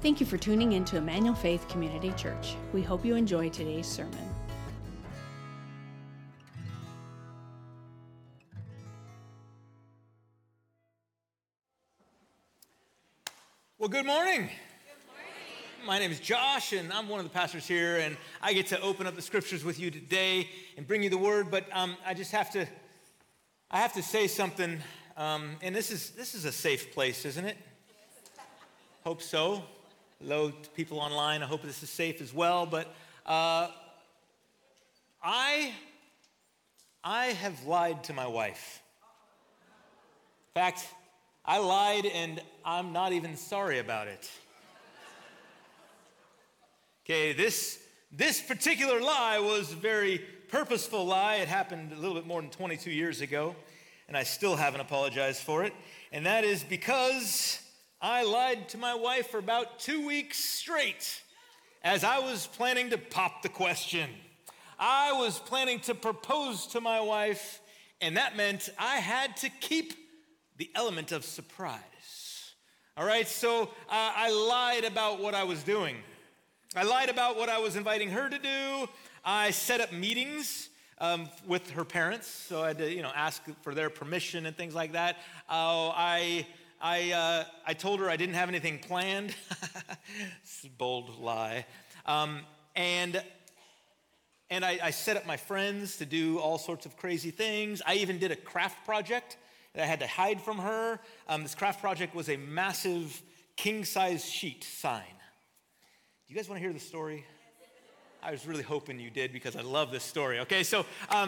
Thank you for tuning in to Emmanuel Faith Community Church. We hope you enjoy today's sermon. Well, good morning. My name is Josh, and I'm one of the pastors here, and I get to open up the scriptures with you today and bring you the word. But I have to say something, and this is a safe place, isn't it? Hope so. Hello to people online. I hope this is safe as well. But I have lied to my wife. In fact, I lied, and I'm not even sorry about it. Okay, this particular lie was a very purposeful lie. It happened a little bit more than 22 years ago, and I still haven't apologized for it. And that is because I lied to my wife for about 2 weeks straight as I was planning to pop the question. I was planning to propose to my wife, and that meant I had to keep the element of surprise. All right, so I lied about what I was doing. I lied about what I was inviting her to do. I set up meetings with her parents, so I had to, ask for their permission and things like that. I told her I didn't have anything planned. It's a bold lie. And I set up my friends to do all sorts of crazy things. I even did a craft project that I had to hide from her. This craft project was a massive king-size sheet sign. Do you guys want to hear the story? I was really hoping you did because I love this story. Okay, so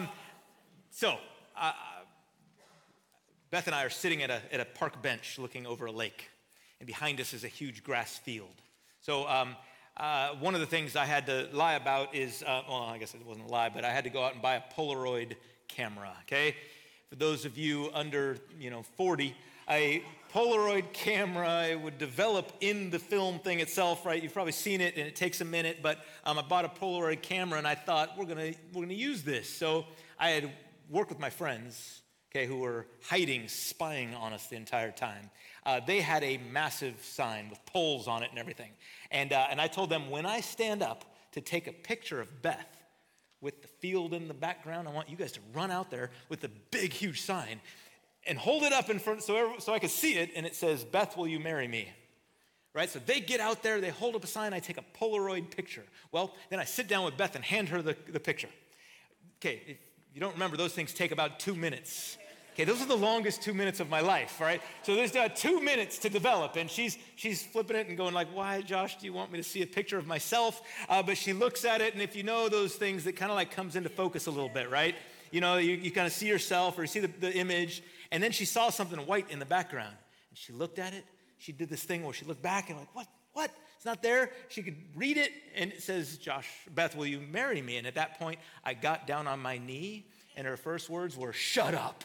Beth and I are sitting at a park bench looking over a lake, and behind us is a huge grass field. So one of the things I had to lie about is, I guess it wasn't a lie, but I had to go out and buy a Polaroid camera, okay? For those of you under, 40, a Polaroid camera, it would develop in the film thing itself, right? You've probably seen it, and it takes a minute, but I bought a Polaroid camera, and I thought, we're gonna use this. So I had worked with my friends, okay, who were hiding, spying on us the entire time. They had a massive sign with poles on it and everything. And I told them, when I stand up to take a picture of Beth with the field in the background, I want you guys to run out there with the big, huge sign and hold it up in front so I could see it, and it says, "Beth, will you marry me?" Right? So they get out there, they hold up a sign, I take a Polaroid picture. Well, then I sit down with Beth and hand her the picture. Okay, if you don't remember, those things take about 2 minutes. Okay, those are the longest 2 minutes of my life, right? So there's 2 minutes to develop, and she's flipping it and going like, "Why, Josh, do you want me to see a picture of myself?" But she looks at it, and if you know those things, it kind of like comes into focus a little bit, right? You kind of see yourself or you see the image, and then she saw something white in the background, and she looked at it. She did this thing where she looked back and like, what? It's not there. She could read it, and it says, "Beth, will you marry me?" And at that point, I got down on my knee, and her first words were, "Shut up."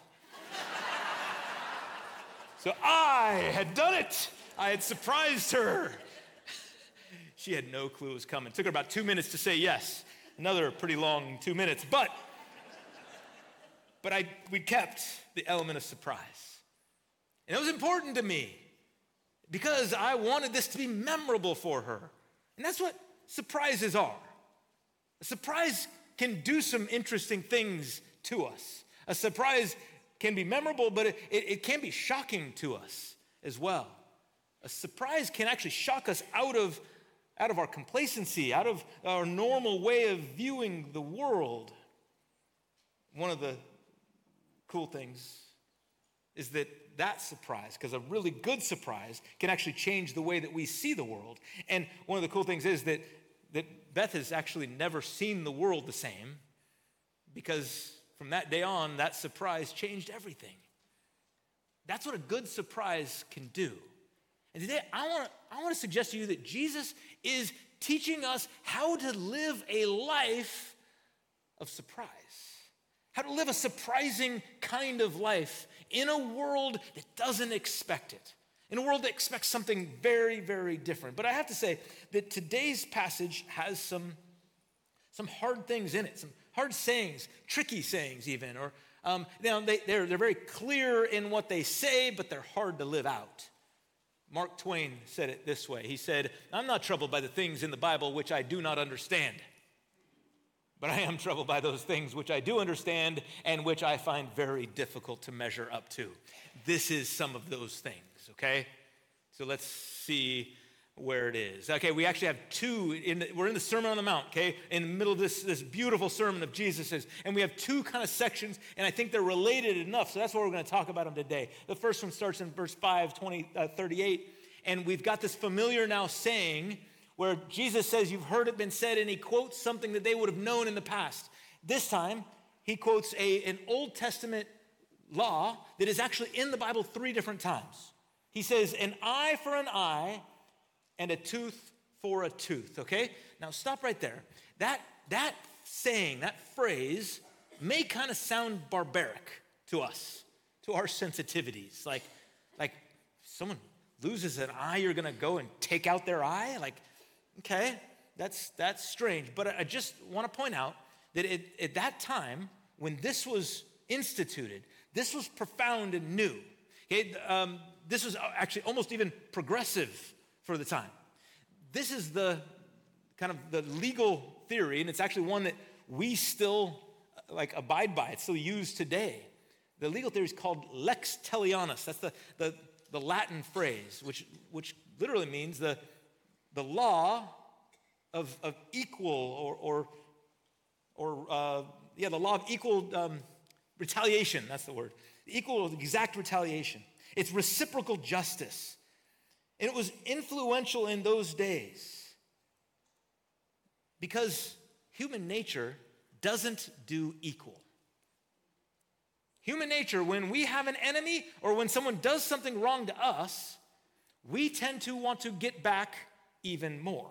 So I had done it. I had surprised her. She had no clue it was coming. It took her about 2 minutes to say yes. Another pretty long 2 minutes, but we kept the element of surprise. And it was important to me because I wanted this to be memorable for her. And that's what surprises are. A surprise can do some interesting things to us. A surprise can be memorable, but it can be shocking to us as well. A surprise can actually shock us out of our complacency, out of our normal way of viewing the world. One of the cool things is that surprise, because a really good surprise can actually change the way that we see the world. And one of the cool things is that Beth has actually never seen the world the same, because from that day on, that surprise changed everything. That's what a good surprise can do. And today, I want to suggest to you that Jesus is teaching us how to live a life of surprise. How to live a surprising kind of life in a world that doesn't expect it. In a world that expects something very, very different. But I have to say that today's passage has some hard things in it, some hard sayings, tricky sayings even, or they're very clear in what they say, but they're hard to live out. Mark Twain said it this way. He said, I'm not troubled by the things in the Bible which I do not understand, but I am troubled by those things which I do understand and which I find very difficult to measure up to. This is some of those things, okay? So let's see where it is. Okay, we actually have two, we're in the Sermon on the Mount, okay? In the middle of this beautiful sermon of Jesus's, and we have two kind of sections, and I think they're related enough, so that's what we're going to talk about them today. The first one starts in verse 38, and we've got this familiar now saying where Jesus says, you've heard it been said, and he quotes something that they would have known in the past. This time, he quotes an Old Testament law that is actually in the Bible 3 different times. He says, an eye for an eye, and a tooth for a tooth, okay? Now stop right there. That saying, that phrase may kind of sound barbaric to us, to our sensitivities. Like someone loses an eye, you're gonna go and take out their eye? Like, okay, that's strange. But I just wanna point out that at that time, when this was instituted, this was profound and new. Okay? This was actually almost even progressive for the time. This is the kind of the legal theory, and it's actually one that we still abide by. It's still used today. The legal theory is called lex talionis. That's the Latin phrase, which literally means the law of equal the law of equal retaliation. That's the word. Equal, exact retaliation. It's reciprocal justice. And it was influential in those days because human nature doesn't do equal. Human nature, when we have an enemy or when someone does something wrong to us, we tend to want to get back even more.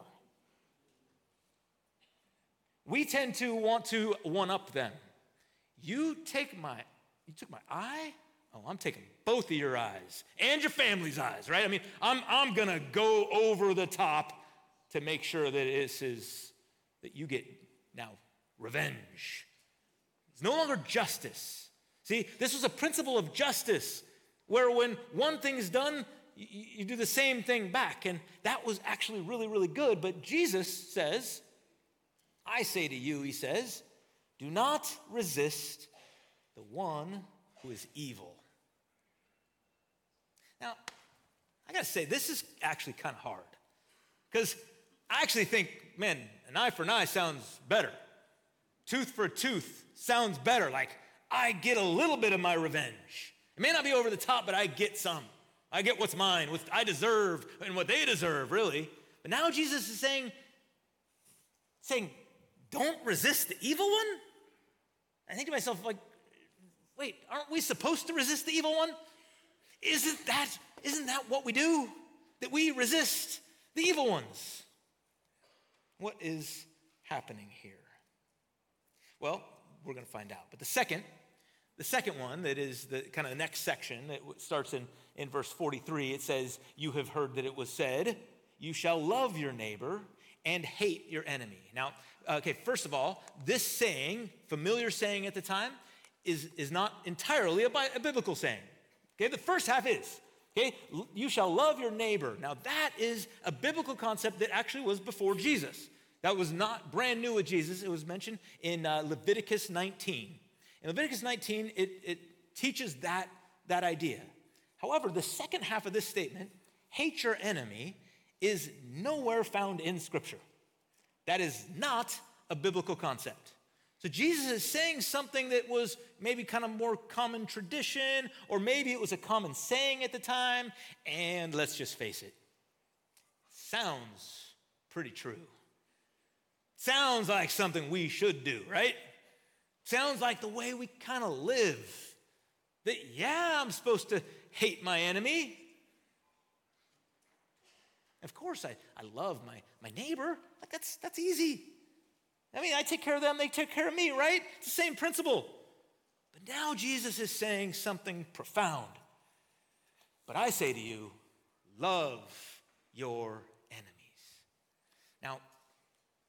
We tend to want to one-up them. You took my eye? Oh, I'm taking both of your eyes and your family's eyes, right? I mean, I'm gonna go over the top to make sure that you get now revenge. It's no longer justice. See, this was a principle of justice where when one thing is done, you do the same thing back. And that was actually really, really good. But Jesus says, I say to you, he says, do not resist the one who is evil. Now, I gotta say, this is actually kind of hard. Because I actually think, man, an eye for an eye sounds better. Tooth for a tooth sounds better. Like, I get a little bit of my revenge. It may not be over the top, but I get some. I get what's mine, what I deserve, and what they deserve, really. But now Jesus is saying, don't resist the evil one? I think to myself, wait, aren't we supposed to resist the evil one? Isn't that what we do? That we resist the evil ones? What is happening here? Well, we're going to find out. But the second one, that is the kind of the next section, that starts in verse 43, it says, you have heard that it was said, you shall love your neighbor and hate your enemy. Now, okay, first of all, this saying, familiar saying at the time, is not entirely a biblical saying. Okay, the first half is, okay, you shall love your neighbor. Now that is a biblical concept that actually was before Jesus. That was not brand new with Jesus. It was mentioned in Leviticus 19. In Leviticus 19, it teaches that idea. However, the second half of this statement, hate your enemy, is nowhere found in Scripture. That is not a biblical concept. So Jesus is saying something that was maybe kind of more common tradition, or maybe it was a common saying at the time, and let's just face it, sounds pretty true. Sounds like something we should do, right? Sounds like the way we kind of live. That, yeah, I'm supposed to hate my enemy. Of course, I love my neighbor. Like that's easy. I mean, I take care of them, they take care of me, right? It's the same principle. But now Jesus is saying something profound. But I say to you, love your enemies. Now,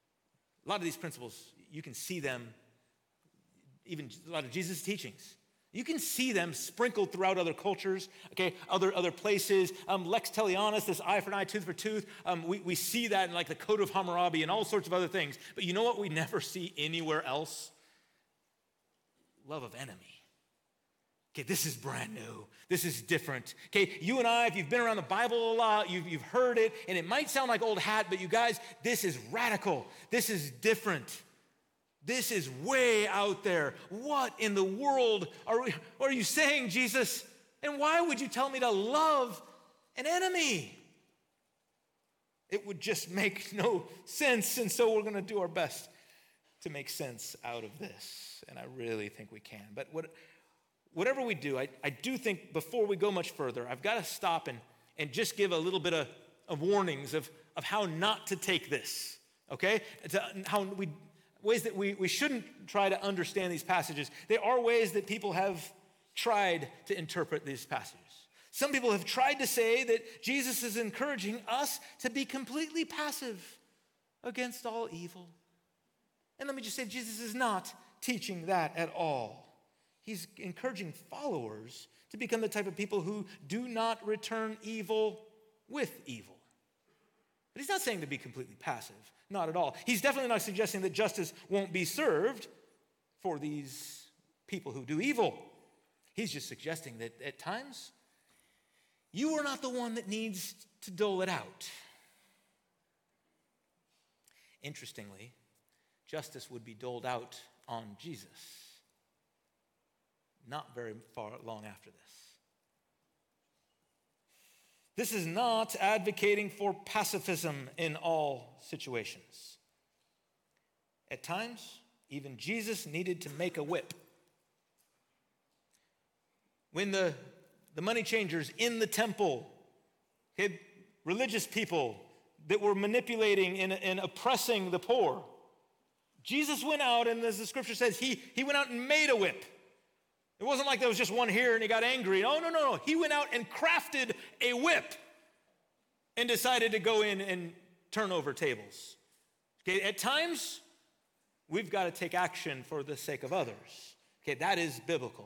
a lot of these principles, you can see them, even a lot of Jesus' teachings. You can see them sprinkled throughout other cultures, okay, other places. Lex talionis, this eye for an eye, tooth for tooth. We see that in like the Code of Hammurabi and all sorts of other things. But you know what we never see anywhere else? Love of enemy. Okay, this is brand new. This is different. Okay, you and I, if you've been around the Bible a lot, you've heard it, and it might sound like old hat, but you guys, this is radical. This is different. This is way out there. What in the world are you saying, Jesus? And why would you tell me to love an enemy? It would just make no sense, and so we're going to do our best to make sense out of this, and I really think we can. But whatever we do, I do think before we go much further, I've got to stop and just give a little bit of warnings of how not to take this, okay? Ways that we shouldn't try to understand these passages. There are ways that people have tried to interpret these passages. Some people have tried to say that Jesus is encouraging us to be completely passive against all evil. And let me just say, Jesus is not teaching that at all. He's encouraging followers to become the type of people who do not return evil with evil. But he's not saying to be completely passive. Not at all. He's definitely not suggesting that justice won't be served for these people who do evil. He's just suggesting that at times, you are not the one that needs to dole it out. Interestingly, justice would be doled out on Jesus not very long after this. This is not advocating for pacifism in all situations. At times, even Jesus needed to make a whip. When the money changers in the temple had religious people that were manipulating and oppressing the poor, Jesus went out, and as the scripture says, he went out and made a whip. It wasn't like there was just one here and he got angry. Oh, no. He went out and crafted a whip and decided to go in and turn over tables. Okay, at times, we've got to take action for the sake of others. Okay, that is biblical.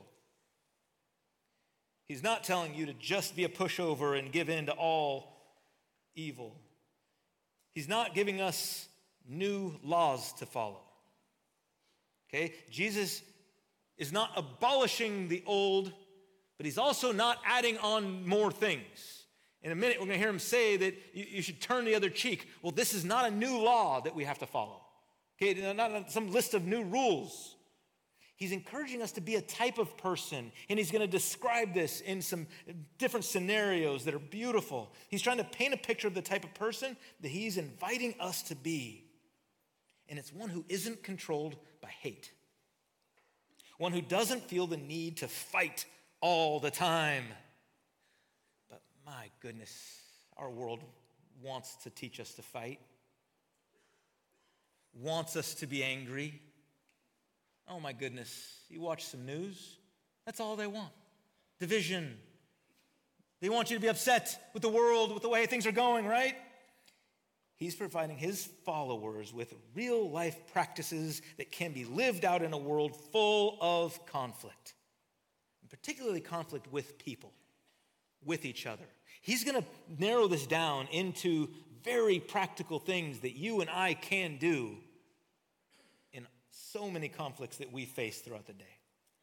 He's not telling you to just be a pushover and give in to all evil. He's not giving us new laws to follow. Okay, Jesus is not abolishing the old, but he's also not adding on more things. In a minute, we're going to hear him say that you should turn the other cheek. Well, this is not a new law that we have to follow. Okay, not some list of new rules. He's encouraging us to be a type of person, and he's going to describe this in some different scenarios that are beautiful. He's trying to paint a picture of the type of person that he's inviting us to be. And it's one who isn't controlled by hate. One who doesn't feel the need to fight all the time. But my goodness, our world wants to teach us to fight. Wants us to be angry. Oh my goodness, you watch some news, that's all they want. Division. They want you to be upset with the world, with the way things are going, right? He's providing his followers with real life practices that can be lived out in a world full of conflict, and particularly conflict with people, with each other. He's going to narrow this down into very practical things that you and I can do in so many conflicts that we face throughout the day.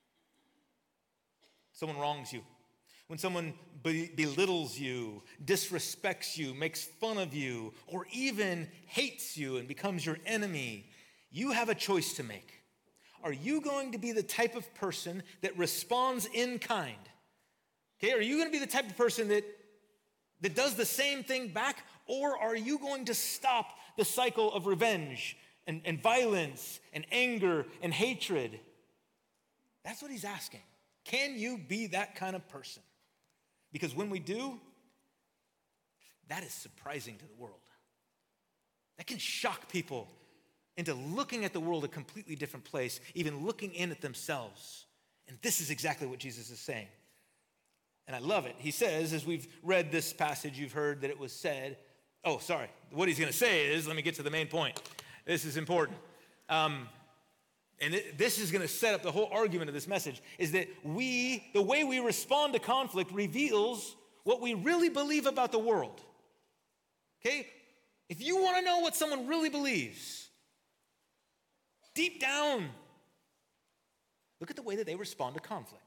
Someone wrongs you. When someone belittles you, disrespects you, makes fun of you, or even hates you and becomes your enemy, you have a choice to make. Are you going to be the type of person that responds in kind? Okay, are you going to be the type of person that does the same thing back? Or are you going to stop the cycle of revenge and violence and anger and hatred? That's what he's asking. Can you be that kind of person? Because when we do, that is surprising to the world. That can shock people into looking at the world a completely different place, even looking in at themselves. And this is exactly what Jesus is saying. And I love it. He says, as we've read this passage, you've heard that it was said. Oh, sorry. What he's going to say is, let me get to the main point. This is important. And this is going to set up the whole argument of this message, is that the way we respond to conflict reveals what we really believe about the world. Okay? If you want to know what someone really believes, deep down, look at the way that they respond to conflict.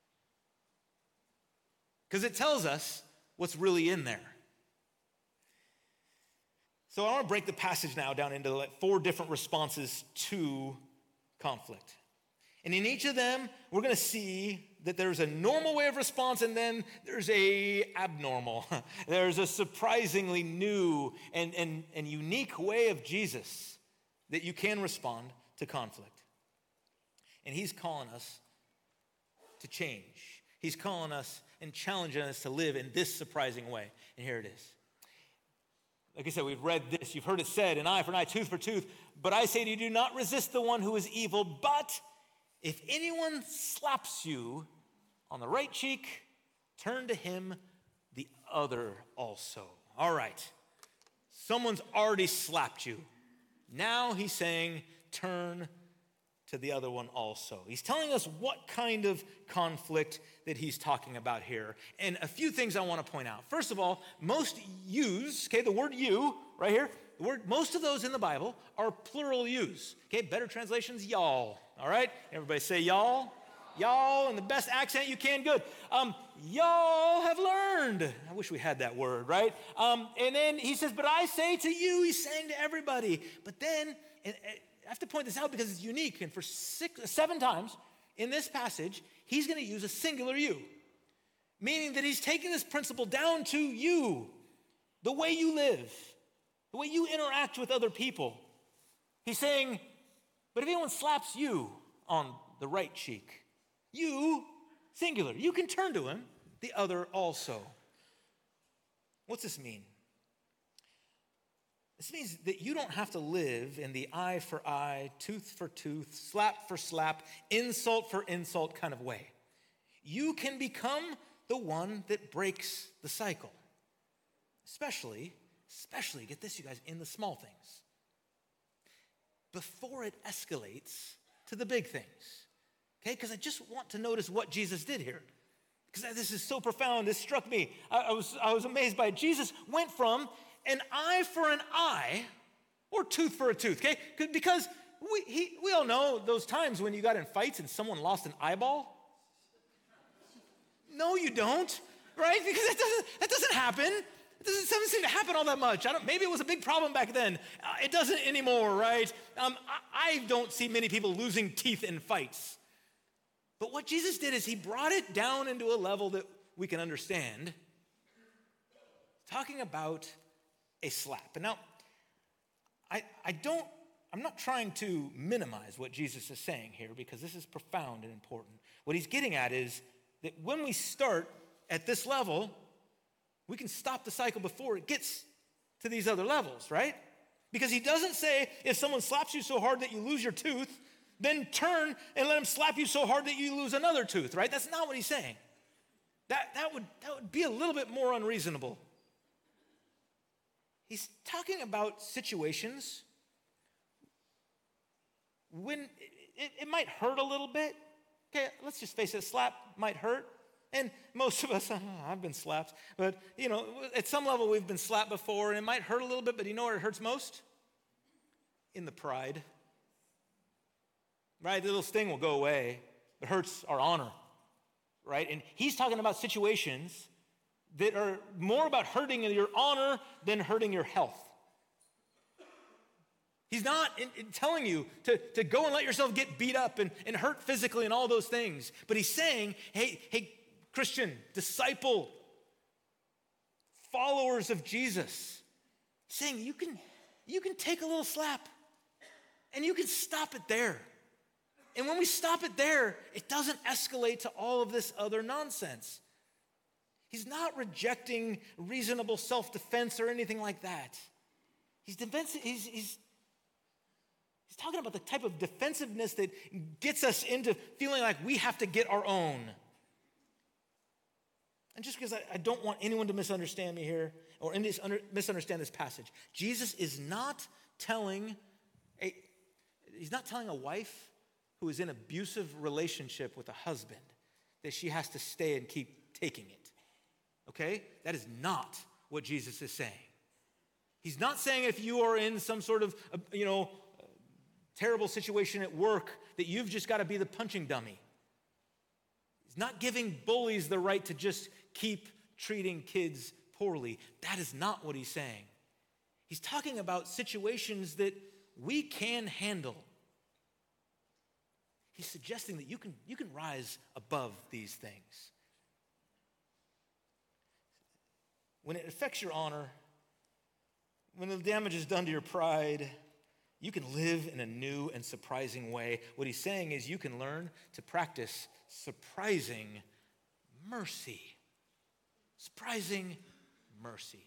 Because it tells us what's really in there. So I want to break the passage now down into like 4 different responses to conflict. And in each of them, we're going to see that there's a normal way of response and then there's a abnormal. There's a surprisingly new and unique way of Jesus that you can respond to conflict. And he's calling us to change. He's calling us and challenging us to live in this surprising way. And here it is. Like I said, we've read this. You've heard it said, an eye for an eye, tooth for tooth. But I say to you, do not resist the one who is evil. But if anyone slaps you on the right cheek, turn to him the other also. All right. Someone's already slapped you. Now he's saying, turn to the other one also. He's telling us what kind of conflict that he's talking about here. And a few things I want to point out. First of all, most yous, okay, the word you right here, most of those in the Bible are plural yous. Okay, better translations, y'all. All right, everybody say y'all. Y'all in the best accent you can, good. Y'all have learned. I wish we had that word, right? And then he says, but I say to you, he's saying to everybody. But then, I have to point this out because it's unique. And for 7 times in this passage, he's going to use a singular you, meaning that he's taking this principle down to you, the way you live, the way you interact with other people. He's saying, but if anyone slaps you on the right cheek, you, singular, you can turn to him, the other also. What's this mean? This means that you don't have to live in the eye for eye, tooth for tooth, slap for slap, insult for insult kind of way. You can become the one that breaks the cycle. Especially, get this, you guys, in the small things. Before it escalates to the big things. Okay, because I just want to notice what Jesus did here. Because this is so profound, this struck me. I was amazed by it. Jesus went from an eye for an eye or tooth for a tooth, okay? Because we all know those times when you got in fights and someone lost an eyeball. No, you don't, right? Because that doesn't happen. It doesn't seem to happen all that much. Maybe it was a big problem back then. It doesn't anymore, right? I don't see many people losing teeth in fights. But what Jesus did is he brought it down into a level that we can understand. Talking about a slap. And now, I'm not trying to minimize what Jesus is saying here because this is profound and important. What he's getting at is that when we start at this level, we can stop the cycle before it gets to these other levels, right? Because he doesn't say if someone slaps you so hard that you lose your tooth, then turn and let him slap you so hard that you lose another tooth, right? That's not what he's saying. That would be a little bit more unreasonable. He's talking about situations when it might hurt a little bit. Okay, let's just face it, a slap might hurt. And most of us, I've been slapped, but at some level we've been slapped before and it might hurt a little bit, but you know where it hurts most? In the pride. Right, the little sting will go away, but hurts our honor, right? And he's talking about situations that are more about hurting your honor than hurting your health. He's not telling you to go and let yourself get beat up and hurt physically and all those things. But he's saying, hey, Christian, disciple, followers of Jesus, saying you can take a little slap and you can stop it there. And when we stop it there, it doesn't escalate to all of this other nonsense. He's not rejecting reasonable self-defense or anything like that. He's talking about the type of defensiveness that gets us into feeling like we have to get our own. And just because I don't want anyone to misunderstand me here or misunderstand this passage, Jesus is not telling a wife who is in abusive relationship with a husband that she has to stay and keep taking it. Okay? That is not what Jesus is saying. He's not saying if you are in some sort of, terrible situation at work that you've just got to be the punching dummy. He's not giving bullies the right to just keep treating kids poorly. That is not what he's saying. He's talking about situations that we can handle. He's suggesting that you can rise above these things. When it affects your honor, when the damage is done to your pride, you can live in a new and surprising way. What he's saying is you can learn to practice surprising mercy. Surprising mercy.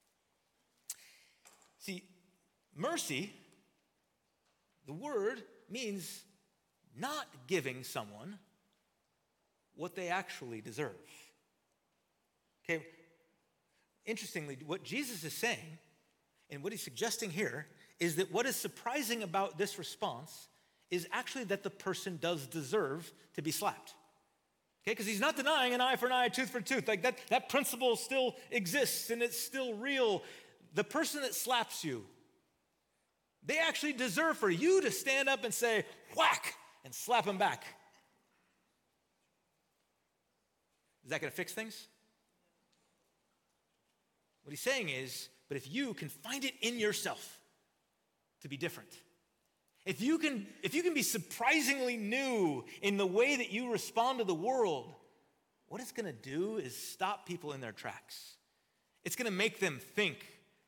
See, mercy, the word means not giving someone what they actually deserve. Okay, interestingly, what Jesus is saying and what he's suggesting here is that what is surprising about this response is actually that the person does deserve to be slapped. Okay, because he's not denying an eye for an eye, a tooth for a tooth. Like that principle still exists and it's still real. The person that slaps you, they actually deserve for you to stand up and say, whack, and slap them back. Is that going to fix things? What he's saying is, but if you can find it in yourself to be different, if you can be surprisingly new in the way that you respond to the world, what it's going to do is stop people in their tracks. It's going to make them think.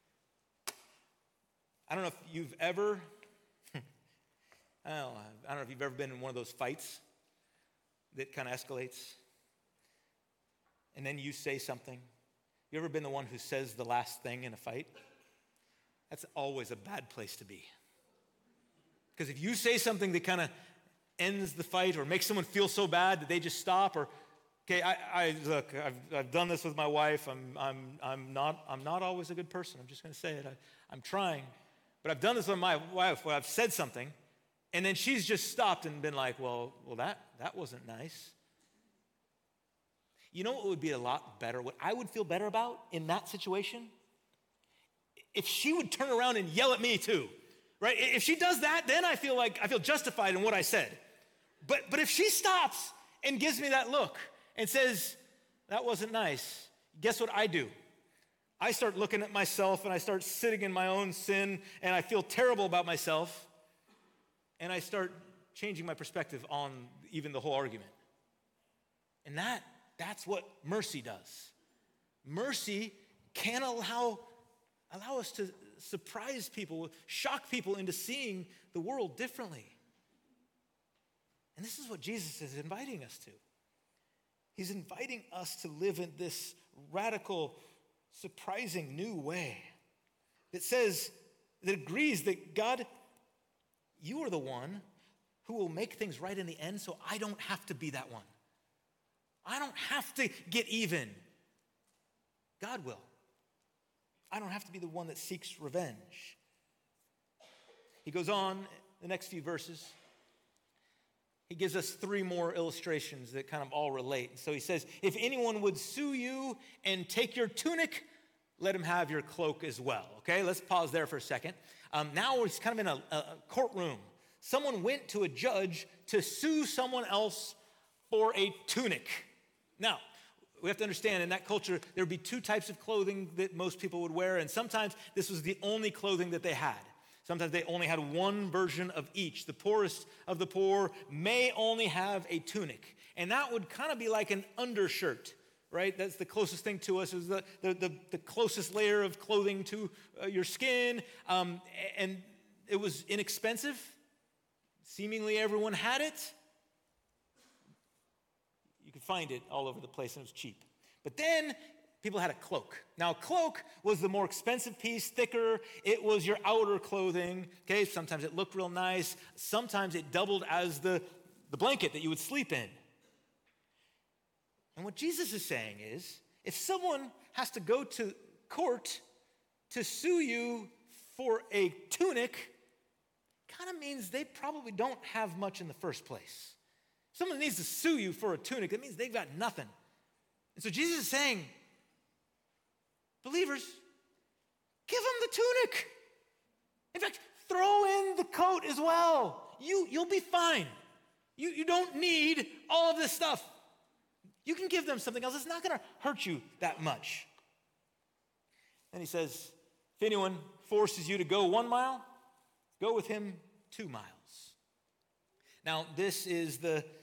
I don't know if you've ever been in one of those fights that kind of escalates, and then you say something. You ever been the one who says the last thing in a fight? That's always a bad place to be. Because if you say something that kind of ends the fight or makes someone feel so bad that they just stop, or I've done this with my wife. I'm not always a good person. I'm just going to say it. I'm trying, but I've done this with my wife where I've said something, and then she's just stopped and been like, "Well, that wasn't nice." You know what would be a lot better? What I would feel better about in that situation? If she would turn around and yell at me too, right? If she does that, then I feel justified in what I said. But if she stops and gives me that look and says, "That wasn't nice," guess what I do? I start looking at myself and I start sitting in my own sin and I feel terrible about myself and I start changing my perspective on even the whole argument. And that's what mercy does. Mercy can allow us to surprise people, shock people into seeing the world differently. And this is what Jesus is inviting us to. He's inviting us to live in this radical, surprising new way that agrees that God, you are the one who will make things right in the end, so I don't have to be that one. I don't have to get even. God will. I don't have to be the one that seeks revenge. He goes on the next few verses. He gives us 3 more illustrations that kind of all relate. So he says, if anyone would sue you and take your tunic, let him have your cloak as well. Okay, let's pause there for a second. Now he's kind of in a courtroom. Someone went to a judge to sue someone else for a tunic. Now, we have to understand in that culture, there would be 2 types of clothing that most people would wear, and sometimes this was the only clothing that they had. Sometimes they only had one version of each. The poorest of the poor may only have a tunic, and that would kind of be like an undershirt, right? That's the closest thing to us. It was the closest layer of clothing to your skin, and it was inexpensive. Seemingly everyone had it. You could find it all over the place, and it was cheap. But then people had a cloak. Now, a cloak was the more expensive piece, thicker. It was your outer clothing. Okay, sometimes it looked real nice. Sometimes it doubled as the blanket that you would sleep in. And what Jesus is saying is, if someone has to go to court to sue you for a tunic, kind of means they probably don't have much in the first place. If someone needs to sue you for a tunic, that means they've got nothing. And so Jesus is saying, believers, give them the tunic. In fact, throw in the coat as well. You'll be fine. You don't need all of this stuff. You can give them something else. It's not going to hurt you that much. And he says, if anyone forces you to go 1 mile, go with him 2 miles. Now, this is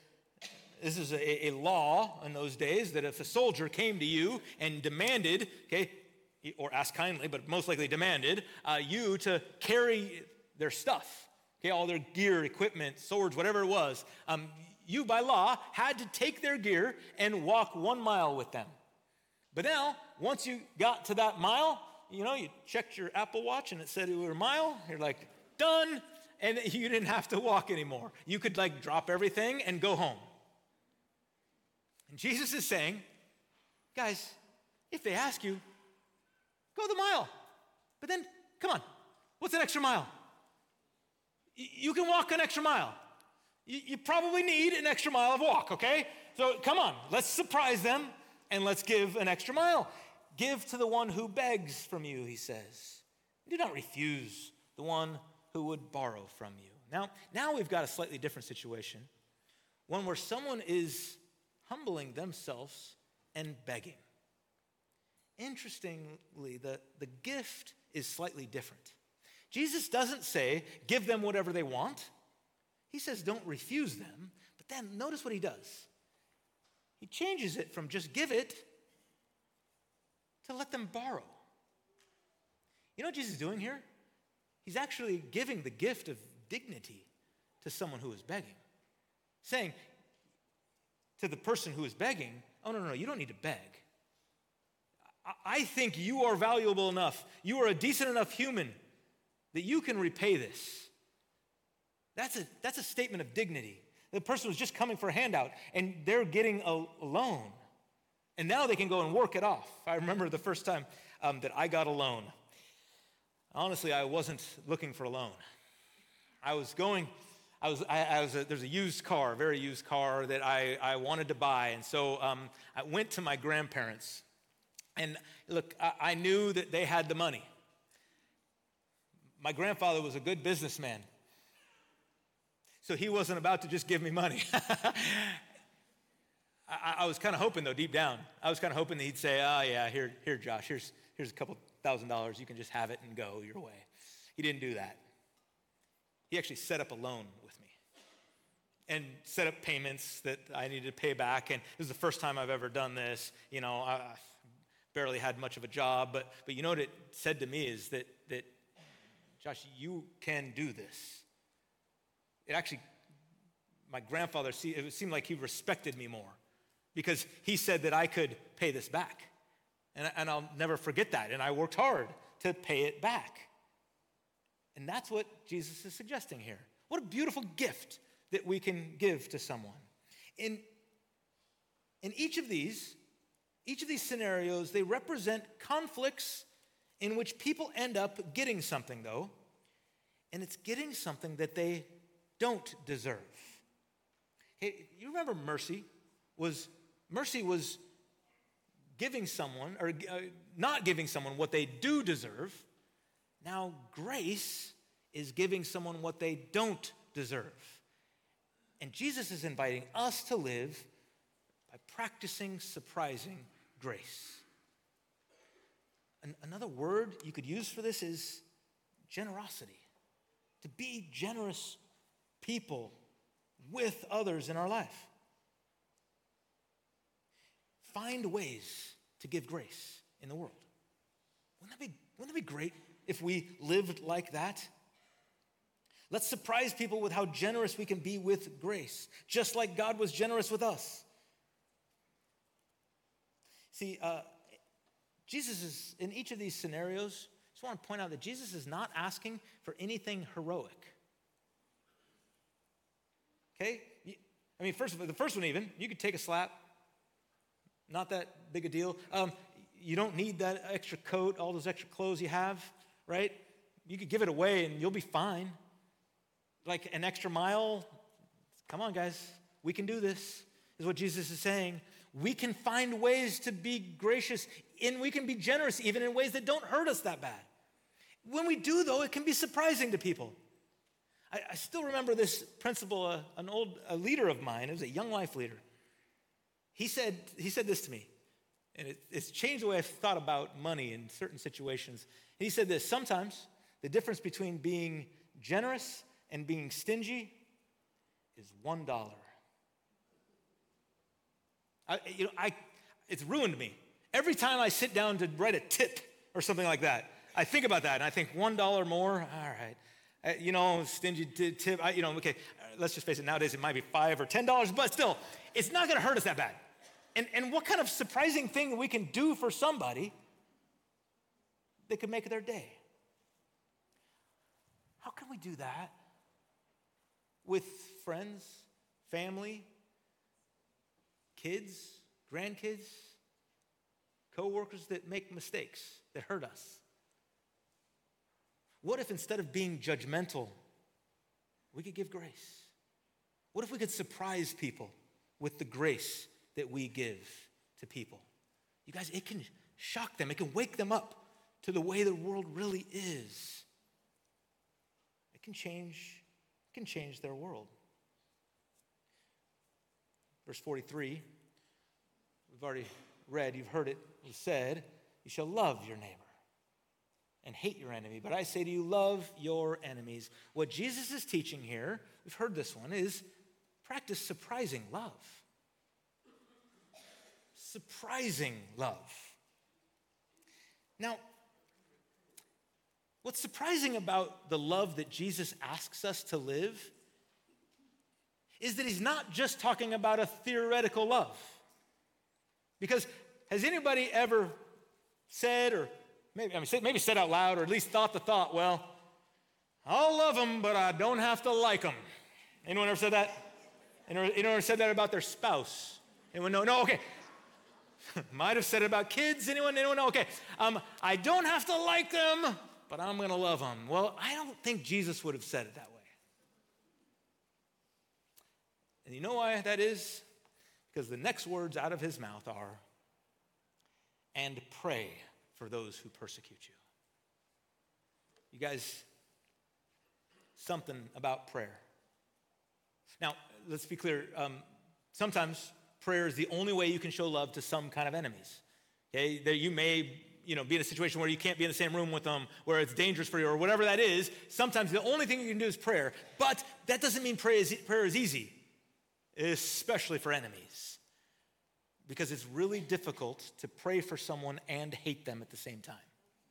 a law in those days that if a soldier came to you and demanded, okay, or asked kindly, but most likely demanded, you to carry their stuff, okay, all their gear, equipment, swords, whatever it was, you by law had to take their gear and walk 1 mile with them. But now, once you got to that mile, you checked your Apple Watch and it said it was a mile. You're like, done. And you didn't have to walk anymore. You could drop everything and go home. And Jesus is saying, guys, if they ask you, go the mile. But then, come on, what's an extra mile? You can walk an extra mile. You probably need an extra mile of walk, okay? So come on, let's surprise them and let's give an extra mile. Give to the one who begs from you, he says. Do not refuse the one who would borrow from you. Now we've got a slightly different situation, one where someone is humbling themselves and begging. Interestingly, the gift is slightly different. Jesus doesn't say, give them whatever they want. He says, don't refuse them. But then notice what he does. He changes it from just give it to let them borrow. You know what Jesus is doing here? He's actually giving the gift of dignity to someone who is begging. Saying to the person who is begging, oh, no, you don't need to beg. I think you are valuable enough. You are a decent enough human that you can repay this. That's a statement of dignity. The person was just coming for a handout, and they're getting a loan. And now they can go and work it off. I remember the first time that I got a loan. Honestly, I wasn't looking for a loan. There's a used car, very used car that I wanted to buy. And so I went to my grandparents. And look, I knew that they had the money. My grandfather was a good businessman. So he wasn't about to just give me money. I was kind of hoping, though, deep down. I was kind of hoping that he'd say, oh, yeah, here, Josh, here's a couple $1,000. You can just have it and go your way. He didn't do that. He actually set up a loan with me and set up payments that I needed to pay back. And this is the first time I've ever done this. I barely had much of a job. But you know what it said to me is that Josh, you can do this. It actually, my grandfather, it seemed like he respected me more because he said that I could pay this back. And I'll never forget that. And I worked hard to pay it back. And that's what Jesus is suggesting here. What a beautiful gift that we can give to someone. In each of these scenarios, they represent conflicts in which people end up getting something, though. And it's getting something that they don't deserve. Okay, you remember mercy was giving someone, or not giving someone what they do deserve. Now grace is giving someone what they don't deserve. And Jesus is inviting us to live by practicing surprising grace. Another word you could use for this is generosity. To be generous people with others in our life. Find ways to give grace in the world. Wouldn't that be great if we lived like that? Let's surprise people with how generous we can be with grace, just like God was generous with us. See, Jesus is, in each of these scenarios, I just want to point out that Jesus is not asking for anything heroic. Okay? I mean, the first one even, you could take a slap. Not that big a deal. You don't need that extra coat, all those extra clothes you have, right? You could give it away and you'll be fine. like an extra mile, come on, guys. We can do this, is what Jesus is saying. We can find ways to be gracious, and we can be generous even in ways that don't hurt us that bad. When we do, though, it can be surprising to people. I still remember this principle, a leader of mine, it was a Young Life leader. He said this to me, and it's changed the way I've thought about money in certain situations. He said this: sometimes the difference between being generous and being stingy is $1. It's ruined me. Every time I sit down to write a tip or something like that, I think about that, and I think $1 more, all right. Stingy tip, okay, let's just face it, nowadays it might be $5 or $10, but still, it's not gonna hurt us that bad. And what kind of surprising thing we can do for somebody that could make their day? How can we do that with friends, family, kids, grandkids, co-workers that make mistakes, that hurt us? What if instead of being judgmental, we could give grace? What if we could surprise people with the grace that we give to people? You guys, it can shock them. It can wake them up to the way the world really is. It can change their world. Verse 43, we've already read, you've heard it said, you shall love your neighbor and hate your enemy. But I say to you, love your enemies. What Jesus is teaching here, we've heard this one, is practice surprising love. Surprising love. Now, what's surprising about the love that Jesus asks us to live is that he's not just talking about a theoretical love. Because has anybody ever said, or maybe said out loud, or at least thought the thought, well, I'll love them, but I don't have to like them. Anyone ever said that? Anyone ever said that about their spouse? Anyone know? No, okay. Might have said it about kids. Anyone know? Okay. I don't have to like them, but I'm going to love them. Well, I don't think Jesus would have said it that way. And you know why that is? Because the next words out of his mouth are, and pray for those who persecute you. You guys, something about prayer. Now, let's be clear. Sometimes prayer is the only way you can show love to some kind of enemies. Okay, that you may, be in a situation where you can't be in the same room with them, where it's dangerous for you, or whatever that is. Sometimes the only thing you can do is prayer. But that doesn't mean prayer is easy, especially for enemies. Because it's really difficult to pray for someone and hate them at the same time.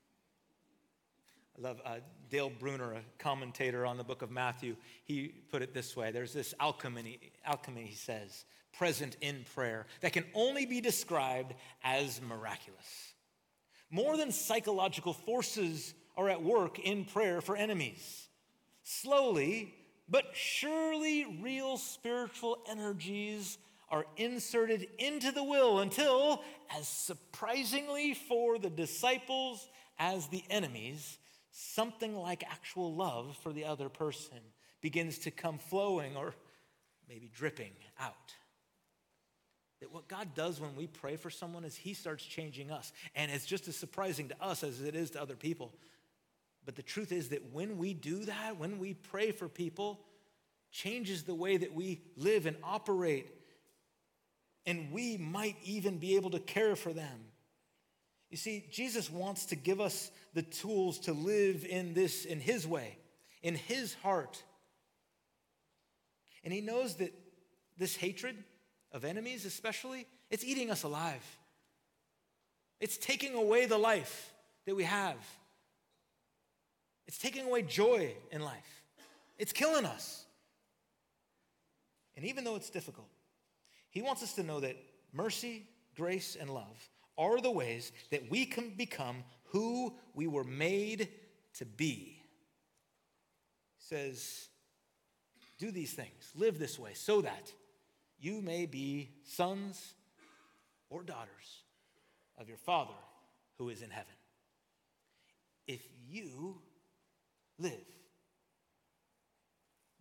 I love Dale Bruner, a commentator on the book of Matthew. He put it this way. There's this alchemy, he says, present in prayer that can only be described as miraculous. More than psychological forces are at work in prayer for enemies. Slowly, but surely real spiritual energies are inserted into the will until, as surprisingly for the disciples as the enemies, something like actual love for the other person begins to come flowing or maybe dripping out. That what God does when we pray for someone is he starts changing us. And it's just as surprising to us as it is to other people. But the truth is that when we do that, when we pray for people, changes the way that we live and operate. And we might even be able to care for them. You see, Jesus wants to give us the tools to live in his way, in his heart. And he knows that this hatred of enemies especially, it's eating us alive. It's taking away the life that we have. It's taking away joy in life. It's killing us. And even though it's difficult, he wants us to know that mercy, grace, and love are the ways that we can become who we were made to be. He says, do these things, live this way, so that you may be sons or daughters of your Father who is in heaven. If you live in the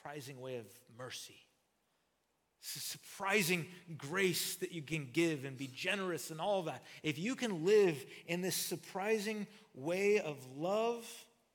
surprising way of mercy. It's a surprising grace that you can give and be generous and all of that. If you can live in this surprising way of love,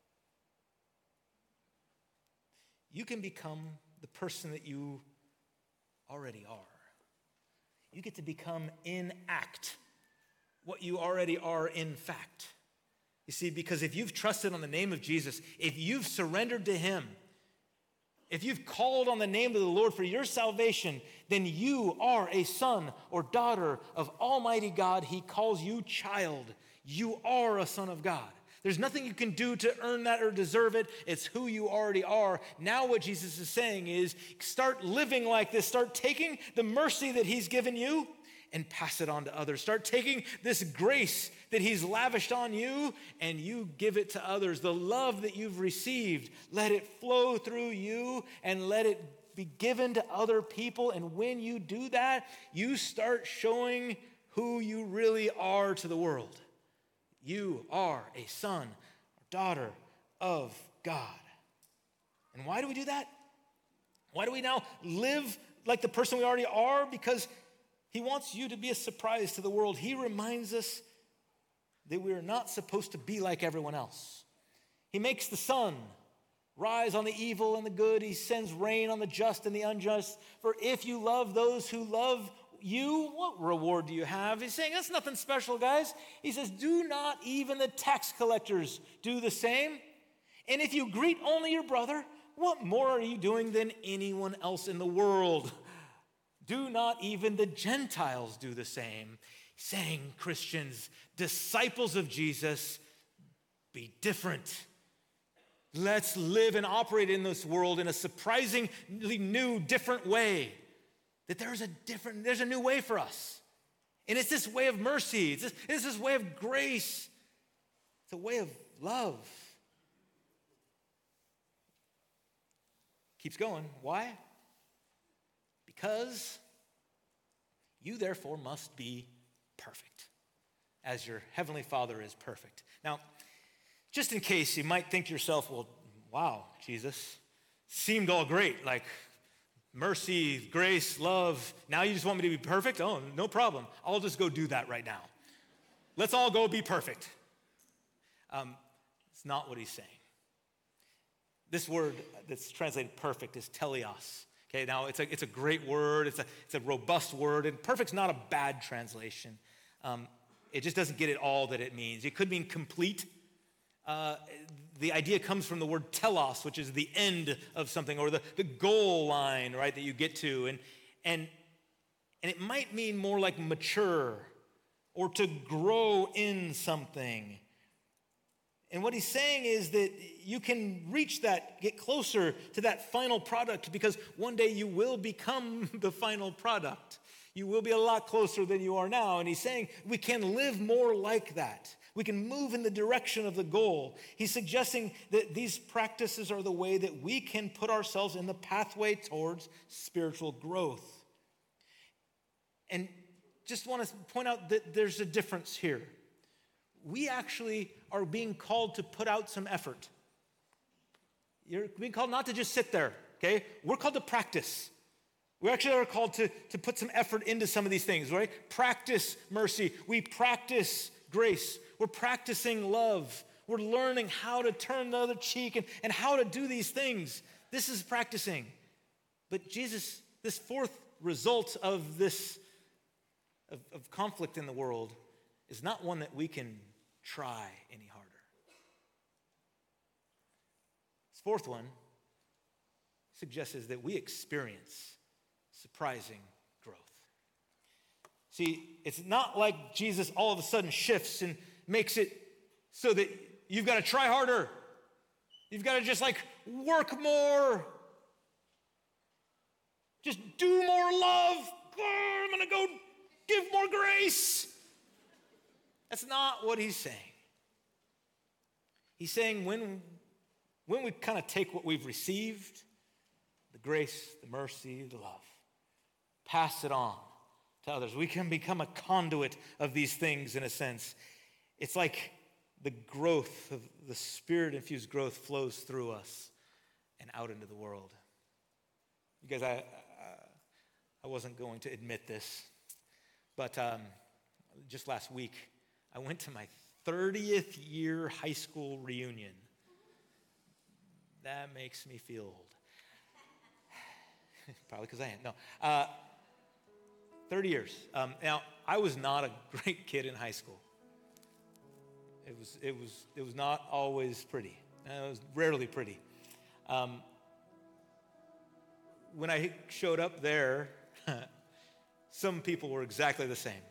you can become the person that you already are. You get to become in act what you already are in fact. You see, because if you've trusted on the name of Jesus, if you've surrendered to him, if you've called on the name of the Lord for your salvation, then you are a son or daughter of Almighty God. He calls you child. You are a son of God. There's nothing you can do to earn that or deserve it. It's who you already are. Now what Jesus is saying is start living like this. Start taking the mercy that he's given you and pass it on to others. Start taking this grace that he's lavished on you and you give it to others. The love that you've received, let it flow through you and let it be given to other people. And when you do that, you start showing who you really are to the world. You are a son or daughter of God. And why do we do that? Why do we now live like the person we already are? Because he wants you to be a surprise to the world. He reminds us that we are not supposed to be like everyone else. He makes the sun rise on the evil and the good. He sends rain on the just and the unjust. For if you love those who love you, what reward do you have? He's saying that's nothing special, guys. He says, do not even the tax collectors do the same? And if you greet only your brother, what more are you doing than anyone else in the world? Do not even the Gentiles do the same? Saying, Christians, disciples of Jesus, be different. Let's live and operate in this world in a surprisingly new, different way. That there's a new way for us. And it's this way of mercy. It's this way of grace. It's a way of love. Keeps going. Why? Because you therefore must be perfect, as your heavenly Father is perfect. Now, just in case you might think to yourself, well, wow, Jesus, seemed all great, like mercy, grace, love. Now you just want me to be perfect? Oh, no problem. I'll just go do that right now. Let's all go be perfect. It's not what he's saying. This word that's translated perfect is teleos. Okay, now it's a great word. It's a robust word, and perfect's not a bad translation. It just doesn't get it all that it means. It could mean complete. The idea comes from the word telos, which is the end of something, or the goal line, right, that you get to. And it might mean more like mature or to grow in something. And what he's saying is that you can reach that, get closer to that final product, because one day you will become the final product. You will be a lot closer than you are now. And he's saying we can live more like that. We can move in the direction of the goal. He's suggesting that these practices are the way that we can put ourselves in the pathway towards spiritual growth. And just want to point out that there's a difference here. We actually are being called to put out some effort. You're being called not to just sit there, okay? We're called to practice. We actually are called to put some effort into some of these things, right? Practice mercy. We practice grace. We're practicing love. We're learning how to turn the other cheek and how to do these things. This is practicing. But Jesus, this fourth result of this, of conflict in the world, is not one that we can try any harder. This fourth one suggests is that we experience surprising growth. See, it's not like Jesus all of a sudden shifts and makes it so that you've got to try harder. You've got to just work more. Just do more love. Oh, I'm going to go give more grace. That's not what he's saying. He's saying when we kind of take what we've received, the grace, the mercy, the love, pass it on to others. We can become a conduit of these things in a sense. It's like the growth of the Spirit-infused growth flows through us and out into the world. You guys, I wasn't going to admit this, but just last week, I went to my 30th year high school reunion. That makes me feel old. Probably because I am. No. 30 years. Now, I was not a great kid in high school. It was not always pretty. It was rarely pretty. When I showed up there, some people were exactly the same.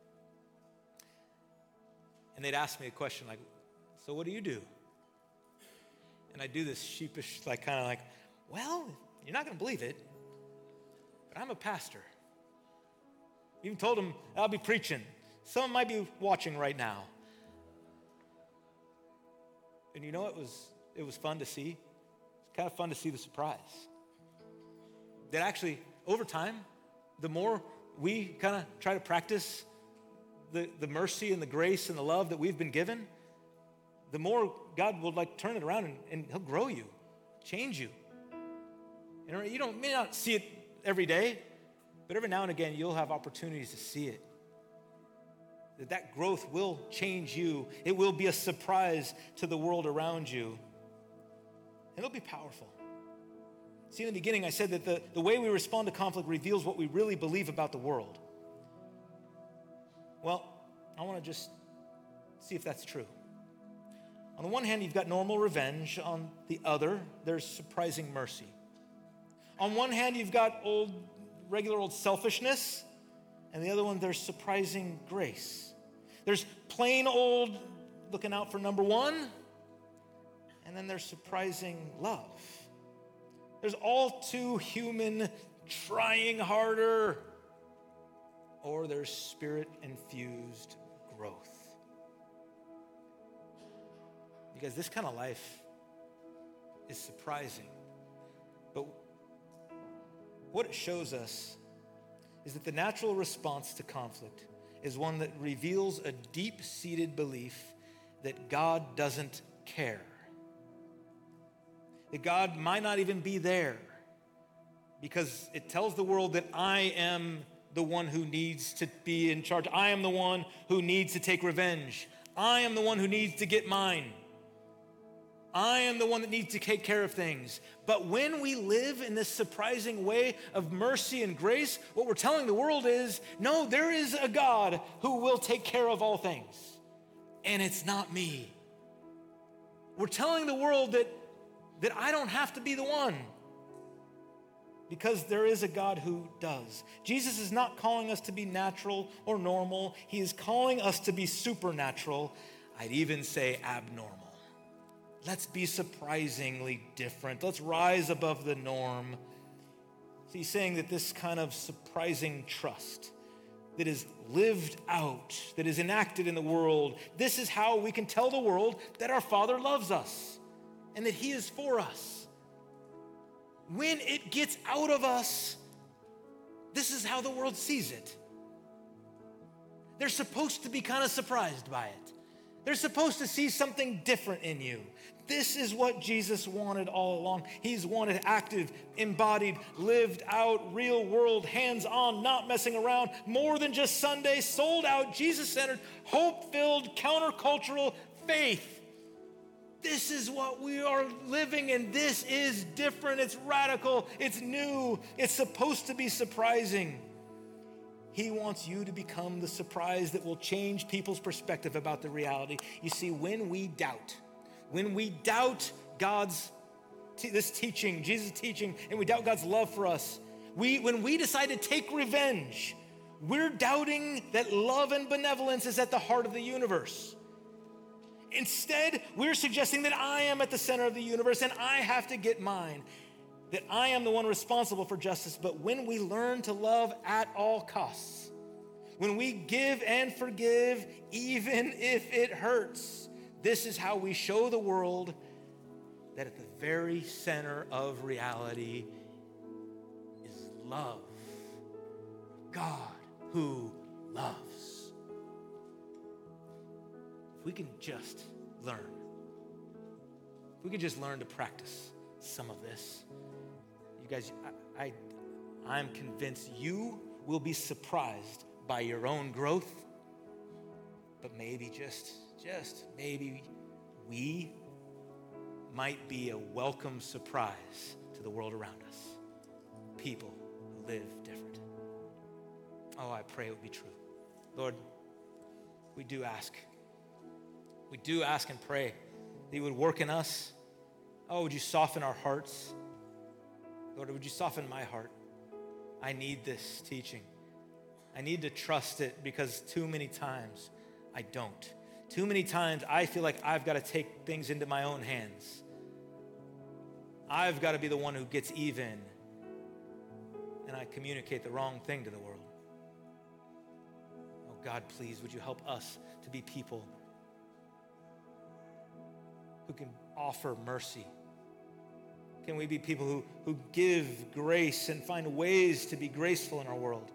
And they'd ask me a question like, so what do you do? And I do this sheepish, well, you're not going to believe it, but I'm a pastor. Even told them I'll be preaching. Some might be watching right now. And you know, it was fun to see. It's kind of fun to see the surprise. That actually, over time, the more we kind of try to practice the mercy and the grace and the love that we've been given, the more God will turn it around and he'll grow you, change you. And you may not see it every day, but every now and again, you'll have opportunities to see it. That growth will change you. It will be a surprise to the world around you. And it'll be powerful. See, in the beginning, I said that the way we respond to conflict reveals what we really believe about the world. Well, I want to just see if that's true. On the one hand, you've got normal revenge. On the other, there's surprising mercy. On one hand, you've got regular old selfishness, and the other one, there's surprising grace. There's plain old looking out for number one, and then there's surprising love. There's all too human trying harder, or there's spirit-infused growth. Because this kind of life is surprising. But what it shows us is that the natural response to conflict is one that reveals a deep-seated belief that God doesn't care. That God might not even be there, because it tells the world that I am the one who needs to be in charge. I am the one who needs to take revenge. I am the one who needs to get mine. I am the one that needs to take care of things. But when we live in this surprising way of mercy and grace, what we're telling the world is, no, there is a God who will take care of all things. And it's not me. We're telling the world that I don't have to be the one, because there is a God who does. Jesus is not calling us to be natural or normal. He is calling us to be supernatural. I'd even say abnormal. Let's be surprisingly different. Let's rise above the norm. So he's saying that this kind of surprising trust that is lived out, that is enacted in the world, this is how we can tell the world that our Father loves us and that he is for us. When it gets out of us, this is how the world sees it. They're supposed to be kind of surprised by it. They're supposed to see something different in you. This is what Jesus wanted all along. He's wanted active, embodied, lived out, real world, hands-on, not messing around, more than just Sunday, sold out, Jesus-centered, hope-filled, countercultural faith. This is what we are living in. This is different. It's radical. It's new. It's supposed to be surprising. He wants you to become the surprise that will change people's perspective about the reality. You see, when we doubt God's this teaching, Jesus' teaching, and we doubt God's love for us, when we decide to take revenge, we're doubting that love and benevolence is at the heart of the universe. Instead, we're suggesting that I am at the center of the universe and I have to get mine, that I am the one responsible for justice. But when we learn to love at all costs, when we give and forgive even if it hurts, this is how we show the world that at the very center of reality is love. God who loves. If we can just learn to practice some of this, You guys, I'm convinced you will be surprised by your own growth, but maybe just maybe we might be a welcome surprise to the world around us. People who live different. Oh, I pray it would be true. Lord, we do ask and pray that you would work in us. Oh, would you soften our hearts? Lord, would you soften my heart? I need this teaching. I need to trust it because too many times I don't. Too many times I feel like I've got to take things into my own hands. I've got to be the one who gets even, and I communicate the wrong thing to the world. Oh God, please, would you help us to be people who can offer mercy? Can we be people who give grace and find ways to be graceful in our world?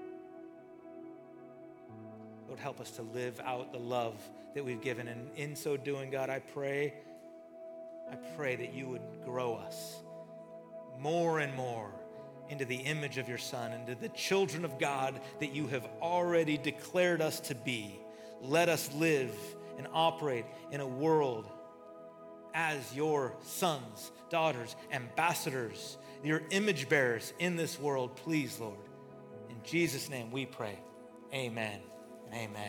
Lord, help us to live out the love that we've given. And in so doing, God, I pray that you would grow us more and more into the image of your Son, into the children of God that you have already declared us to be. Let us live and operate in a world as your sons, daughters, ambassadors, your image bearers in this world. Please, Lord. In Jesus' name we pray. Amen. Amen.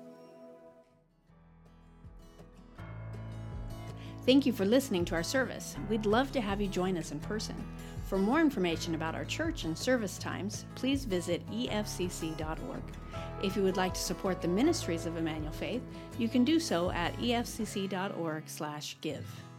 Thank you for listening to our service. We'd love to have you join us in person. For more information about our church and service times, please visit efcc.org. If you would like to support the ministries of Emmanuel Faith, you can do so at efcc.org/give.